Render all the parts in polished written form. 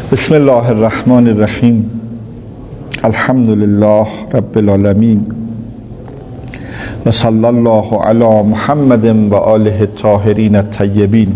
بسم الله الرحمن الرحیم. الحمد لله رب العالمین و صلی الله علی محمد و آله الطاهرین الطیبین.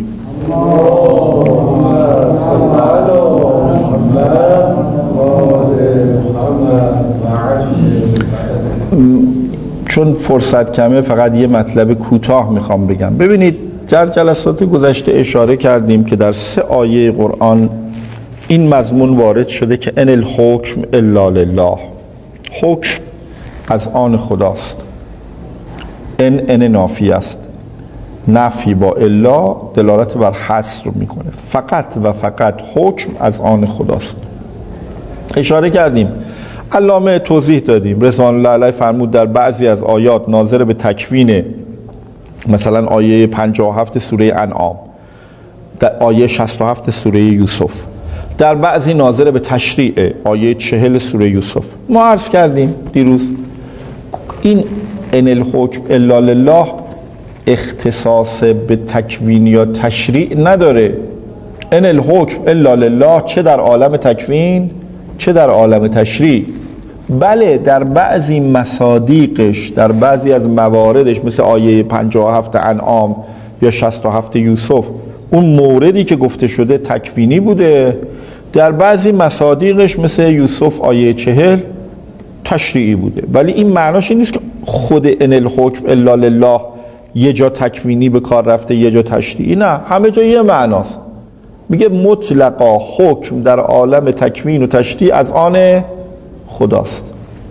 چون فرصت کمه فقط یه مطلب کوتاه میخوام بگم. ببینید در جلسات گذشته اشاره کردیم که در 3 آیه قرآن این مضمون وارد شده که ان الحکم الا لله، حکم از آن خداست. ان نافی است، نفی با الا دلالت بر حصر میکنه. فقط و فقط حکم از آن خداست. اشاره کردیم، علامه توضیح دادیم، رضوان الله علیه فرمود در بعضی از آیات ناظر به تکوین، مثلا آیه 57 سوره انعام، در آیه 67 سوره یوسف، در بعضی ناظر به تشریع، آیه 40 سوره یوسف. ما عرض کردیم دیروز این ان الحکم الا لله اختصاص به تکوین یا تشریع نداره. ان الحکم الا لله چه در عالم تکوین چه در عالم تشریع. بله در بعضی مصادیقش، در بعضی از مواردش، مثل آیه 57 انعام یا 67 یوسف، اون موردی که گفته شده تکوینی بوده. در بعضی مصادیقش مثل یوسف آیه 40 تشریعی بوده. ولی این معناش این نیست که خود ان الحکم الا لله یه جا تکوینی به کار رفته یه جا تشریعی. نه، همه جا یه معناست. میگه مطلقا حکم در عالم تکوین و تشریع از آن خداست.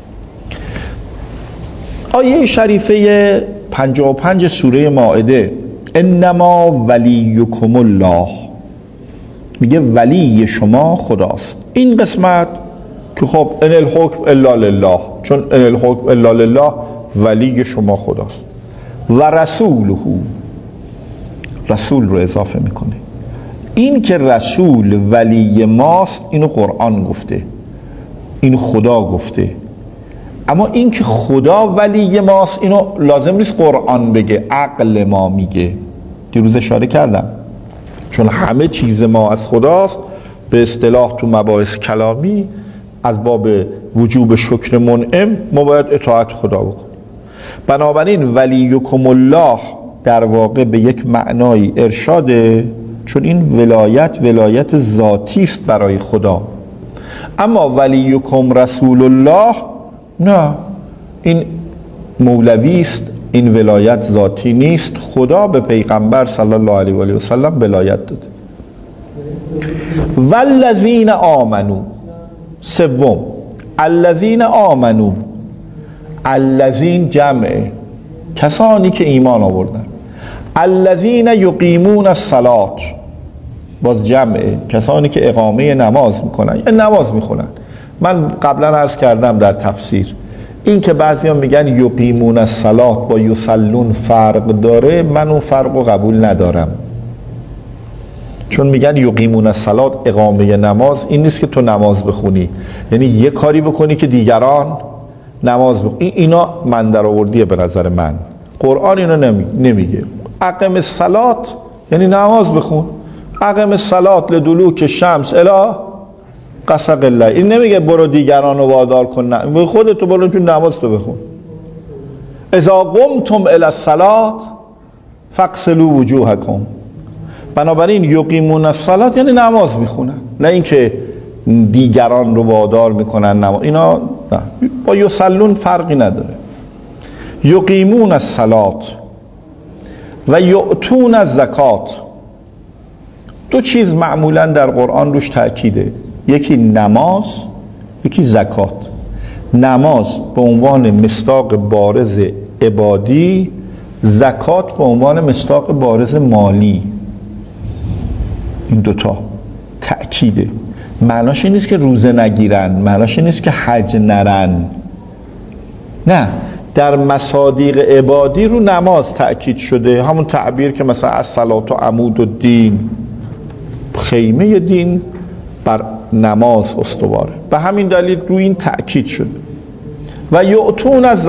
آیه شریفه 55 سوره مائده انما ولیکم الله، میگه ولی شما خداست. این قسمت که خب ان الحکم الا لله، چون ان الحکم الا لله ولی شما خداست. و رسوله، رسول رو اضافه میکنه. این که رسول ولی ماست اینو قرآن گفته، اینو خدا گفته. اما این که خدا ولی ماست اینو لازم نیست قرآن بگه، عقل ما میگه. دیروز اشاره کردم چون همه چیز ما از خداست، به اصطلاح تو مباحث کلامی از باب وجوب شکر منعم ما باید اطاعت خدا بکنیم. بنابراین ولیکم الله در واقع به یک معنای ارشاده، چون این ولایت ذاتی است برای خدا. اما ولیکم رسول الله نه، این مولوی است، این ولایت ذاتی نیست. خدا به پیغمبر صلی الله علیه و آله و سلم ولایت داده. والذین آمنو، سوم الذین آمنو، الذین جمعه کسانی که ایمان آوردن. الذین یقیمون الصلاة باز جمعه کسانی که اقامه نماز میکنن، یعنی نماز میخونن. من قبلا عرض کردم در تفسیر این که بعضیان میگن یقیمون الصلاة با یصلون فرق داره، من اون فرق رو قبول ندارم. چون میگن یقیمون الصلاة اقامه نماز این نیست که تو نماز بخونی، یعنی یه کاری بکنی که دیگران نماز بخونی. اینا من در آوردیه به نظر من. قرآن اینا نمیگه. اقم الصلاة یعنی نماز بخون. اقم الصلاة لدلوک الشمس الی غسق الليل. این نمیگه برو دیگران رو وادار کن، نه، خودت برو تو نماز تو بخون. اذا قمتم الی الصلاة فاغسلوا وجوهکم. بنابراین یقیمون الصلاة یعنی نماز میخونن، نه اینکه دیگران رو وادار میکنن نماز. اینا نه، با یصلون فرقی نداره. یقیمون الصلاة و یؤتون الزکات. دو چیز معمولا در قرآن روش تأکیده، یکی نماز، یکی زکات. نماز به عنوان مصداق بارز عبادی، زکات به عنوان مصداق بارز مالی. این دوتا تأکیده. معناش این نیست که روزه نگیرن، معناش این نیست که حج نرن، نه، در مصادیق عبادی رو نماز تأکید شده. همون تعبیر که مثلا الصلاة عمود الدین، خیمه دین بر نماز استواره، به همین دلیل رو این تأکید شده. و یؤتون از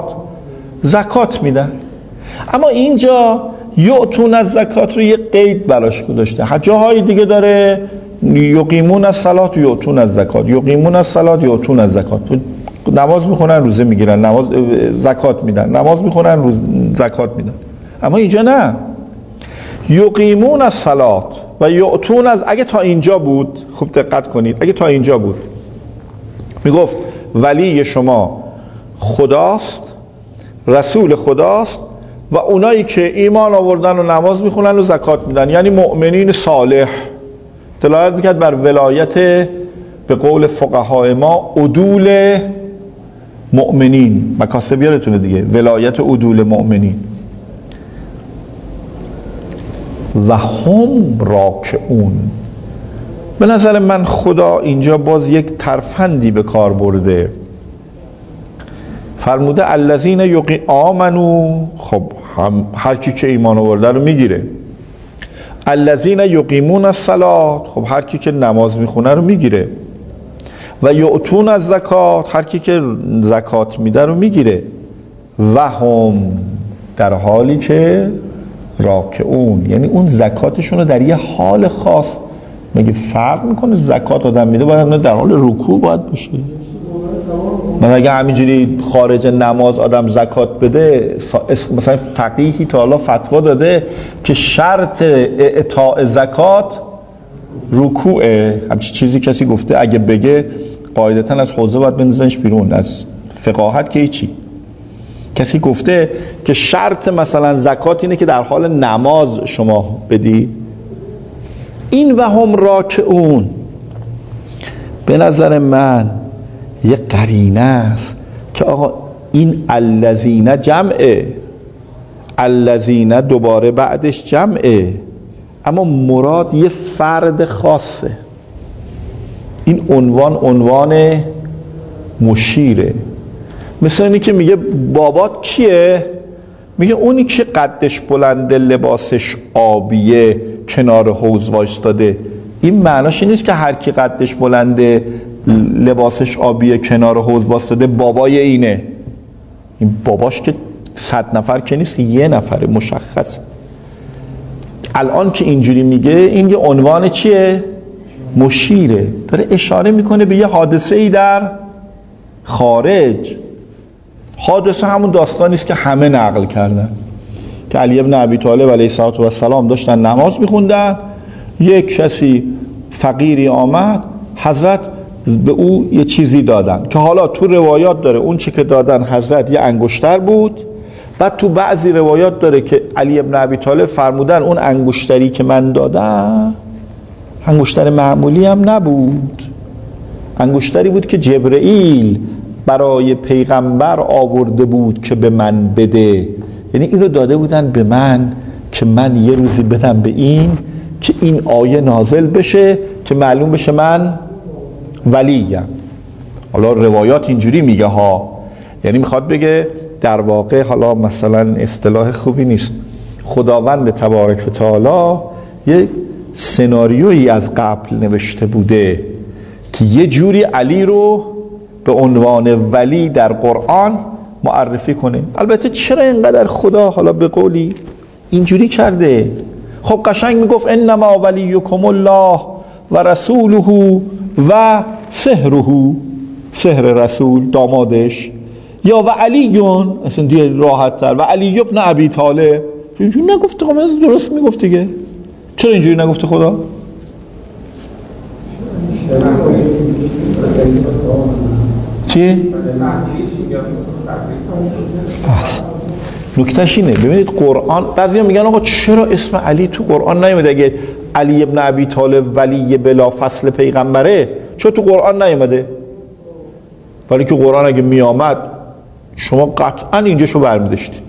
زکات میدن. اما اینجا یؤتون از زکات رو یه قید براش گذاشته. جاهای دیگه داره یقیمون الصلاة و یؤتون الزکات، یقیمون الصلاة و یؤتون الزکات. نماز میخونن، روزه میگیرن، نماز زکات میدن، نماز میخونن، زکات میدن. اما اینجا نه، یقیمون الصلاة و یؤتون از. اگه تا اینجا بود، خوب دقت کنید، اگه تا اینجا بود میگفت ولی شما خداست، رسول خداست و اونایی که ایمان آوردن و نماز میخونن و زکات میدن، یعنی مؤمنین صالح. دلالت میکرد بر ولایت، به قول فقهای ما، عدول مؤمنین. مکاسب یادتونه دیگه، ولایت عدول مؤمنین. و هم راکعون. به نظر من خدا اینجا باز یک ترفندی به کار برده، فرموده الذین آمنو. خب هر کی که ایمان آورده رو میگیره. الذین یقیمون الصلاة، خب هر کی که نماز میخونه رو میگیره. و یؤتون الزکات، هر کی که زکات میده رو میگیره. و هم، در حالی که راکعون، یعنی اون زکاتشون رو در یه حال خاص. مگه فرق میکنه زکات آدم میده باید در حال رکوع باید باشه؟ من اگه همینجوری خارج نماز آدم زکات بده، مثلا فقیهی تا حالا فتوا داده که شرط اعطاء زکات رکوعه؟ همچین چیزی کسی گفته؟ اگه بگه قاعدتا از حوزه باید بندازنش بیرون، از فقاهت که هیچی. کسی گفته که شرط مثلا زکات اینه که در حال نماز شما بدی؟ این و هم راکعون به نظر من یه قرینه است که آقا این الذین جمعه، الذین دوباره بعدش جمعه، اما مراد یه فرد خاصه. این عنوان مشیره. مثل اینی که میگه بابات کیه؟ میگه اونی که قدش بلنده، لباسش آبیه، کنار حوض وایستاده. این معناش این نیست که هر کی قدش بلنده، لباسش آبیه، کنار حوض وایستاده بابای اینه. این باباش که 100 نفر که نیست، یه نفره مشخص. الان که اینجوری میگه، این یه عنوان چیه؟ مشیره. داره اشاره میکنه به یه حادثه ای در خارج. حادثه همون داستانی است که همه نقل کردن، که علی ابن ابی طالب علیه السلام داشتن نماز میخوندن، یک کسی فقیری آمد، حضرت به او یه چیزی دادن که حالا تو روایات داره اون چی که دادن حضرت یه انگشتر بود. بعد تو بعضی روایات داره که علی ابن ابی طالب فرمودن اون انگشتری که من دادم انگشتر معمولی هم نبود، انگشتری بود که جبرئیل برای پیغمبر آورده بود که به من بده. یعنی این رو داده بودن به من که من یه روزی بدم به این، که این آیه نازل بشه که معلوم بشه من ولیم. حالا روایات اینجوری میگه ها، یعنی میخواد بگه در واقع، حالا مثلا اصطلاح خوبی نیست، خداوند تبارک و تعالی یه سناریویی از قبل نوشته بوده که یه جوری علی رو به عنوان ولی در قرآن معرفی کنه. البته چرا اینقدر خدا حالا به قولی اینجوری کرده؟ خب قشنگ میگفت انما ولیکم الله و رسوله و سحره، سحر رسول دامادش، یا و علیون، اصلا دیگه راحت تر، و علی ابن ابی طالب. اینجوری نگفته؟ خب درست میگفت دیگه. چرا اینجوری نگفته خدا؟ چی؟ نکتهش اینه، ببینید قرآن، بعضی هم میگن آقا چرا اسم علی تو قرآن نیومده؟ اگه علی ابن ابی طالب ولی بلا فصل پیغمبره، چرا تو قرآن نیومده؟ ولی که قرآن اگه میامد شما قطعا اینجا شو برمیداشتید.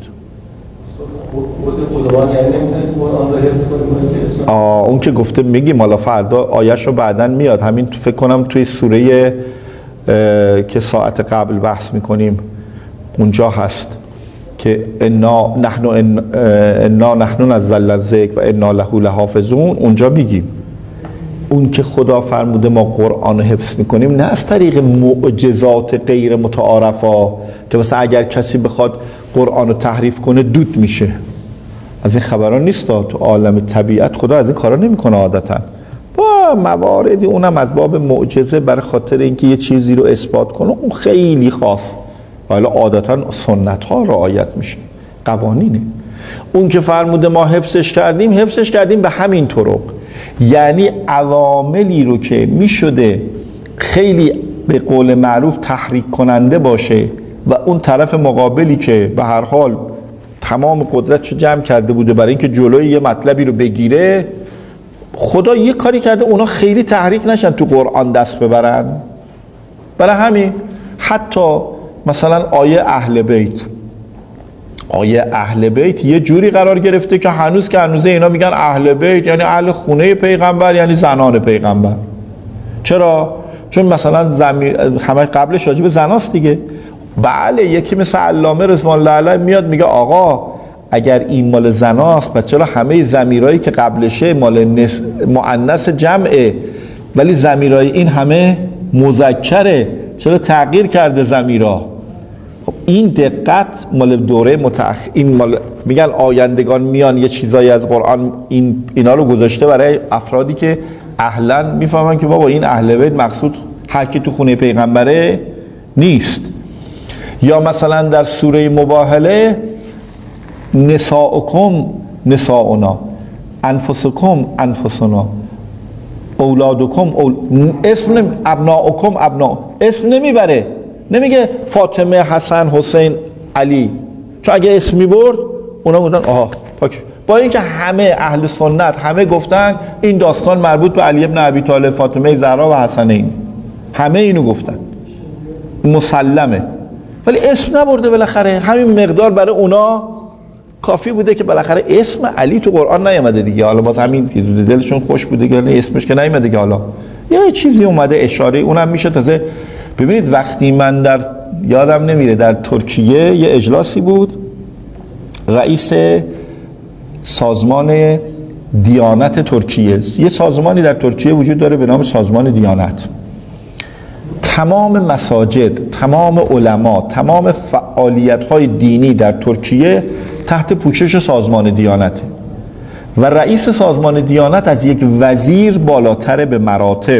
اون که گفته میگیم حالا فردا آیه‌شو بعدن میاد، همین فکر کنم توی سوره که ساعت قبل بحث میکنیم اونجا هست که انا نحن نزلنا الذکر و انا له لحافظون. اونجا میگیم اون که خدا فرموده ما قرآن حفظ میکنیم، نه از طریق معجزات غیر متعارفه که مثلا اگر کسی بخواد قرآن رو تحریف کنه دود میشه. از این خبران نیست. تو عالم طبیعت خدا از این کارا نمیکنه عادتا. مواردی اونم از باب معجزه برای خاطر اینکه یه چیزی رو اثبات کنه، اون خیلی خاص، حالا عادتا سنت ها رعایت میشه، قوانینه. اون که فرموده ما حفظش کردیم به همین طرق، یعنی عواملی رو که میشده خیلی به قول معروف تحریک کننده باشه و اون طرف مقابلی که به هر حال تمام قدرتشو جمع کرده بوده برای اینکه جلوی یه مطلبی رو بگیره، خدا یه کاری کرده اونا خیلی تحریک نشن تو قرآن دست ببرن. برای همین حتی مثلا آیه اهل بیت یه جوری قرار گرفته که هنوز اینا میگن اهل بیت یعنی اهل خونه پیغمبر، یعنی زنان پیغمبر. چرا؟ چون مثلا همه قبلش راجع به زناست دیگه. بله، یکی مثل علامه رضوان الله علیه میاد میگه آقا اگر این مال زناست پس چرا همه ضمیرایی که قبلشه مال مؤنث جمعه ولی ضمیرای این همه مذکره، چرا تغییر کرده ضمیرا؟ خب این دقت مال دوره متأخر، این مال میگن آیندگان میان یه چیزایی از قرآن اینا رو گذاشته برای افرادی که اهلا میفهمن که بابا این اهل بیت مقصود هر کی تو خونه پیغمبره نیست. یا مثلا در سوره مباهله نساؤکم نساؤنا انفسکم انفسنا اولادکم اسم ابناؤکم ابنا، اسم نمیبره، نمیگه فاطمه حسن حسین علی، چون اگه اسم میبرد اونا گفتن آها پاک. با اینکه همه اهل سنت همه گفتن این داستان مربوط به علی ابن ابی طالب، فاطمه زهرا و حسنین، همه اینو گفتن مسلمه، ولی اسم نبرده. بالاخره همین مقدار برای اونا کافی بوده که بالاخره اسم علی تو قرآن نیامده دیگه. حالا باز همین که دلشون خوش بوده که اسمش که نیامده که حالا یه چیزی اومده اشاره، اونم میشه تازه. ببینید وقتی من در یادم نمیره در ترکیه یه اجلاسی بود، رئیس سازمان دیانت ترکیه، یه سازمانی در ترکیه وجود داره به نام سازمان دیانت، تمام مساجد، تمام علما، تمام فعالیت‌های دینی در ترکیه تحت پوشش سازمان دیانته و رئیس سازمان دیانت از یک وزیر بالاتر به مراتب.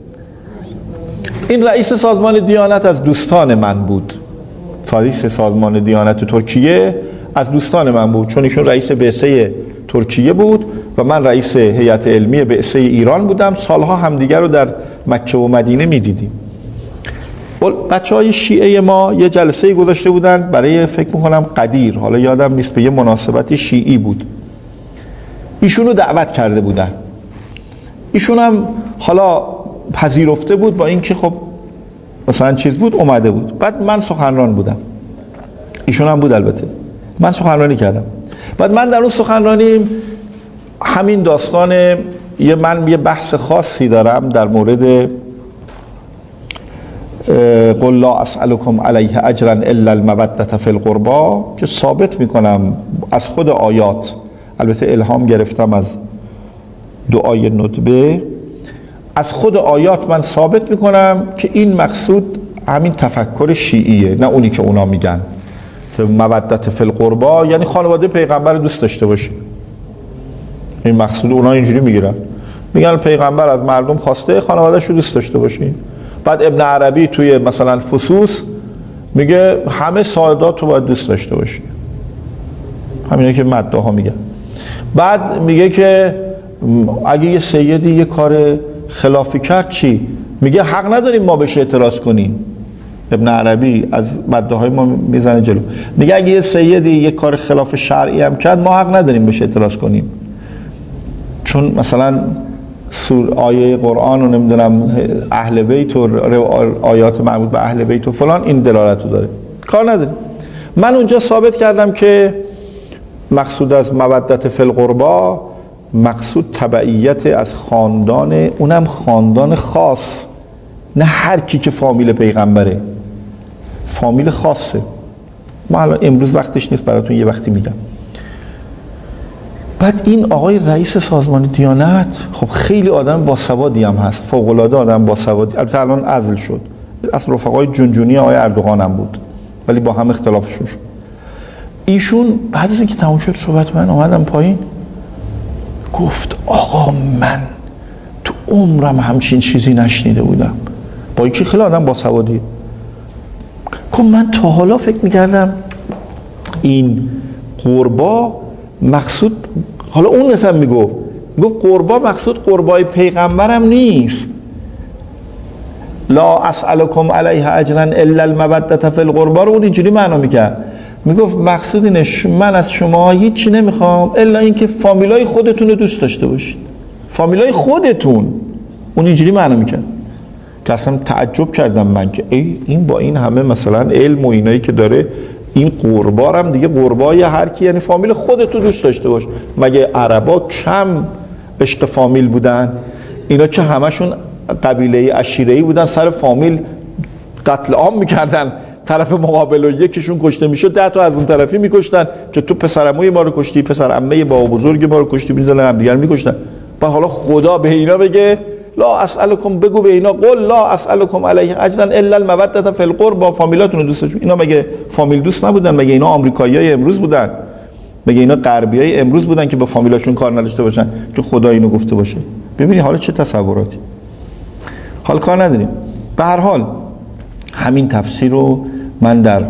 این رئیس سازمان دیانت از دوستان من بود، رئیس سازمان دیانت ترکیه از دوستان من بود، چون ایشون رئیس بعثه ترکیه بود و من رئیس هیئت علمی بعثه ایران بودم. سالها همدیگر رو در مکه و مدینه می‌دیدیم. بچه‌های شیعه ما یه جلسه گذاشته بودن برای فکر می‌کنم قدیر، حالا یادم نیست، به یه مناسبتی شیعی بود، ایشون رو دعوت کرده بودن. ایشون هم حالا پذیرفته بود با اینکه خب مثلا چیز بود اومده بود. بعد من سخنران بودم، ایشون هم بود البته، من سخنرانی کردم. بعد من در اون سخنرانی همین داستان من یه بحث خاصی دارم در مورد قل لا اسألكم علیه اجرا الا المودة فی القربى که ثابت میکنم از خود آیات، البته الهام گرفتم از دعای ندبه، از خود آیات من ثابت میکنم که این مقصود همین تفکر شیعیه، نه اونی که اونا میگن که مودة فی القربى یعنی خانواده پیغمبر دوست داشته باشی. این مقصود اونا اینجوری میگیرن، میگن پیغمبر از مردم خواسته خانواده‌اش رو دوست داشته باشی. بعد ابن عربی توی مثلا فصوص میگه همه سادات رو باید دوست داشته باشی، همینه که مدعاها میگن. بعد میگه که اگه یه سیدی یه کار خلافی کرد چی؟ میگه حق نداریم ما بهش اعتراض کنیم. ابن عربی از مدعاهای ما میزنه جلو، میگه اگه یه سیدی یه کار خلاف شرعی هم کرد ما حق نداریم بهش اعتراض کنیم، چون مثلا آیه قرآن و نمیدونم اهل بیت و آیات مربوط به اهل بیت و فلان این دلالت رو داره، کار نداره. من اونجا ثابت کردم که مقصود از مودة فی القربى مقصود تبعیت از خاندان، اونم خاندان خاص، نه هر کی که فامیل پیغمبره، فامیل خاصه. ما الان امروز وقتش نیست براتون یه وقتی میگم. بعد این آقای رئیس سازمان دیانت خب خیلی آدم باسوادی هم هست، فوق‌العاده آدم باسوادی، البته الان عزل شد، از رفقای جنجونی آقای اردوغان هم بود ولی با هم اختلافشون شد. ایشون بعد از اینکه تموم شد صحبت من اومدم پایین، گفت آقا من تو عمرم همچین چیزی نشنیده بودم. با اینکه خیلی آدم باسوادیه. من تا حالا فکر میکردم این قربا مقصود، حالا اون نسبت میگو قربا مقصود قربای پیغمبرم نیست. لا اسألکم علیه اجرا الا المودة فی القربا رو اون اینجوری معنا میکرد. میگفت مقصود اینه من از شما هیچی نمیخوام الا اینکه فامیلای خودتون رو دوست داشته باشید. فامیلای خودتون. اون اینجوری معنا میکرد که اصلا تعجب کردم من که این با این همه مثلا علم و اینایی که داره، این قربارم دیگه قربای هر کی، یعنی فامیل خودت رو دوست داشته باش. مگه عربا کم عشق فامیل بودن؟ اینا که همشون قبیله عشیره‌ای بودن، سر فامیل قتل عام میکردن. طرف مقابل و یکیشون کشته میشد 10 تا از اون طرفی میکشتن که تو پسر عموی ما رو کشتی، پسر عمه با بزرگ ما رو کشتی، میزنن هم دیگر میکشتن. و حالا خدا به اینا بگه لا اسألکم، بگو به اینا قل لا اسألکم علیه اجرا الا المودة فی القربا، فامیلاتون رو دوست داشتید. اینا مگه فامیل دوست نبودن؟ مگه اینا آمریکاییای امروز بودن؟ مگه اینا غربیای امروز بودن که با فامیلاشون کار نداشته باشن که خدا اینو گفته باشه؟ ببینی حالا چه تصوراتی. حال کار نداریم. به هر حال همین تفسیر رو من در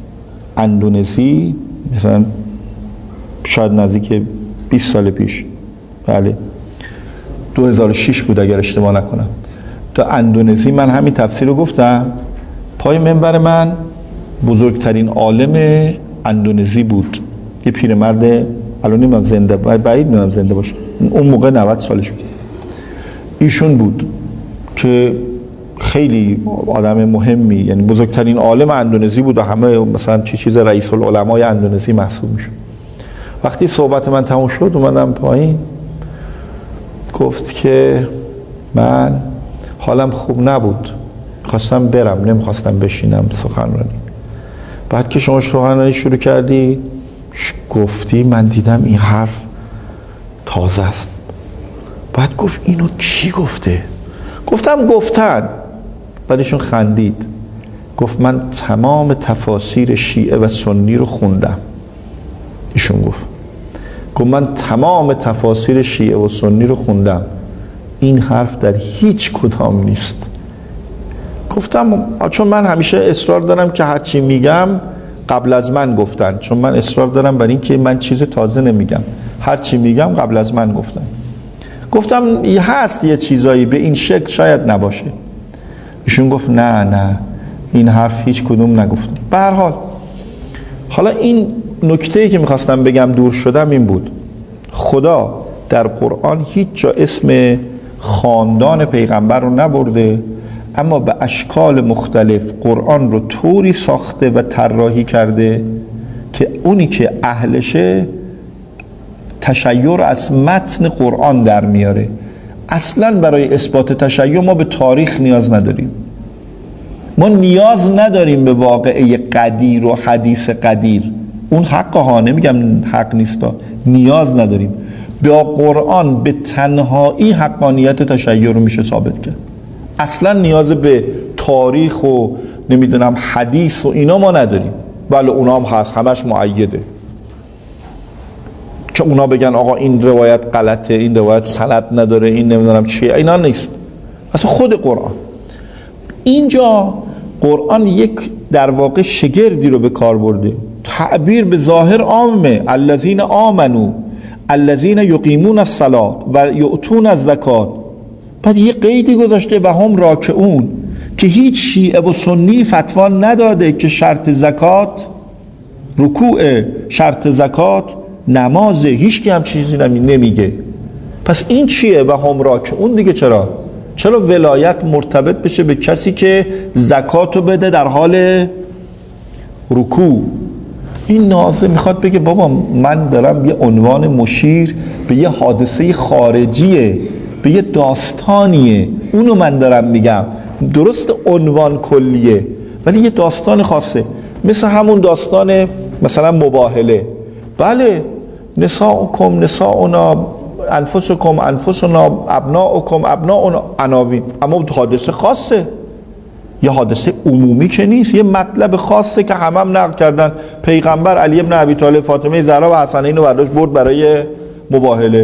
اندونزی مثلا شاید نزدیک 20 سال پیش، بله 2006 بود اگر اشتباه نکنم، تو اندونزی من همین تفسیر رو گفتم. پای منبر من بزرگترین عالم اندونزی بود، یه پیرمرد، الان نمیدونم زنده، بعید میدونم زنده باشه، اون موقع 90 سالش بود. ایشون بود که خیلی آدم مهمی، یعنی بزرگترین عالم اندونزی بود و همه مثلا چیز رئیس العلمای اندونزی محسوب میشد. وقتی صحبت من تموم شد اومدم پایین، گفت که من حالم خوب نبود، خواستم برم، نمیخواستم بشینم سخنرانی. بعد که شما سخنرانی شروع کردی گفتی من دیدم این حرف تازه است. بعد گفت اینو کی گفته؟ گفتم گفتن. بعدشون خندید، گفت من تمام تفاسیر شیعه و سنی رو خوندم. ایشون گفت من تمام تفاسیر شیعه و سنی رو خوندم، این حرف در هیچ کدام نیست. گفتم چون من همیشه اصرار دارم که هرچی میگم قبل از من گفتن، چون من اصرار دارم بر این که من چیز تازه نمیگم، هرچی میگم قبل از من گفتن. گفتم هست یه چیزایی به این شکل شاید نباشه. ایشون گفت نه این حرف هیچ کدوم نگفتم. به هر حال حالا این نکته‌ای که میخواستم بگم دور شدم این بود، خدا در قرآن هیچ جا اسم خاندان پیغمبر رو نبرده، اما به اشکال مختلف قرآن رو طوری ساخته و طراحی کرده که اونی که اهلشه تشیع از متن قرآن در میاره. اصلا برای اثبات تشیع ما به تاریخ نیاز نداریم، ما نیاز نداریم به واقعه قدیر و حدیث قدیر، اون حق ها، نمیگم حق نیستا، نیاز نداریم. با قرآن به تنهایی حقانیت تشیع رو میشه ثابت کرد. اصلا نیاز به تاریخ و نمیدونم حدیث و اینا ما نداریم. بله اونا هم هست، همش مؤیده که اونا بگن آقا این روایت غلطه، این روایت سند نداره، این نمیدونم چیه، اینا نیست. اصلا خود قرآن اینجا، قرآن یک در واقع شگردی رو به کار برده، تعبیر به ظاهر عامه، الذین آمنو الذین یقیمون الصلاة و یؤتون الزکات، بعد یه قیدی گذاشته و هم راکعون، که هیچ شیعه و سنی فتوا نداده که شرط زکات رکوع، شرط زکات نمازه، هیچ کی هم چیزی نمیگه. پس این چیه؟ و هم راکعون دیگه. چرا ولایت مرتبط بشه به کسی که زکاتو بده در حال رکوع؟ این نازه میخواد بگه بابا من دارم یه عنوان مشیر به یه حادثه خارجیه، به یه داستانیه، اونو من دارم میگم. درست عنوان کلیه ولی یه داستان خاصه، مثل همون داستان مثلا مباهله. بله نساؤکم نساؤنا، انفسکم انفسنا، ابناؤکم ابناؤنا عناوین، اما حادثه خاصه، یه حادثه عمومی که نیست، یه مطلب خاصه که هم نقل کردن. پیغمبر علی ابن ابی طالب فاطمه زهرا و حسنین رو برداشت برد برای مباهله.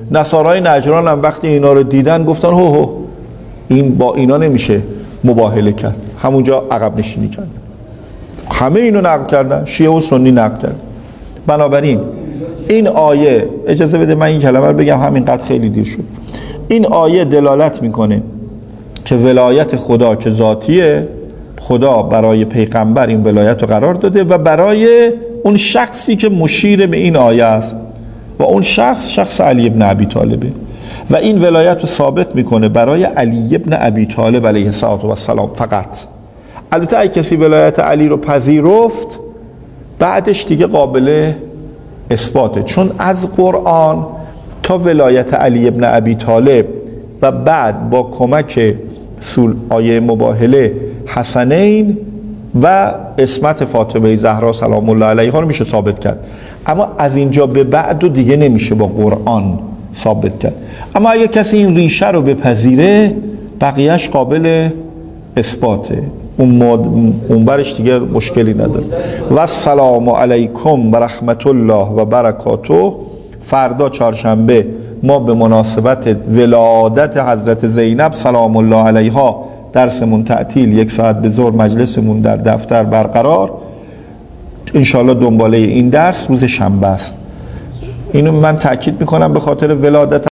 نصارای نجران هم وقتی اینا رو دیدن گفتن هو این با اینا نمیشه مباهله کرد، همونجا عقب نشینی کرد. همه اینو نقل کردن، شیعه و سنی نقل کردن. بنابراین این آیه، اجازه بده من این کلمه رو بگم، همینقدر خیلی دیر شد. این آیه دلالت میکنه که ولایت خدا که ذاتیه، خدا برای پیغمبر این ولایت رو قرار داده و برای اون شخصی که مشیر به این آیه است و اون شخص علی ابن ابی طالبه و این ولایت رو ثابت میکنه برای علی ابن ابی طالب علیه السلام فقط. البته اگه کسی ولایت علی رو پذیرفت بعدش دیگه قابل اثباته، چون از قرآن تا ولایت علی ابن ابی طالب و بعد با کمک آیه مباهله حسنین و اسمت فاطمه زهرا سلام الله علیها رو میشه ثابت کرد، اما از اینجا به بعد و دیگه نمیشه با قرآن ثابت کرد. اما اگه کسی این ریشه رو بپذیره بقیهش قابل اثباته، اون برش دیگه مشکلی نداره. و السلام علیکم و رحمت الله و برکاته. فردا چهارشنبه ما به مناسبت ولادت حضرت زینب سلام الله علیها درسمون تعطیل، 1 ساعت به ظهر مجلسمون در دفتر برقرار. انشالله دنباله این درس روز شنبه است. اینو من تأکید میکنم به خاطر ولادت